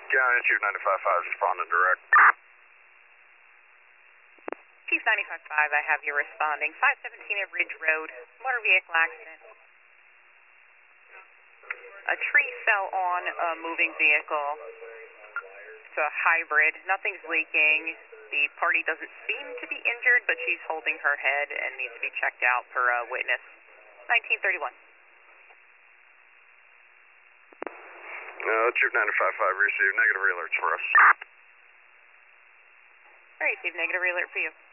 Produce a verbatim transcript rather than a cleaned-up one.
County Chief ninety-five five responding direct. Chief ninety-five five, I have you responding. five seventeen at Ridge Road, motor vehicle accident. A tree fell on a moving vehicle. It's a hybrid. Nothing's leaking. The party doesn't seem to be injured, but she's holding her head and needs to be checked out per a witness. nineteen thirty-one. Uh, Chief ninety-five five, receive negative alerts for us. All right, Chief, negative alert for you.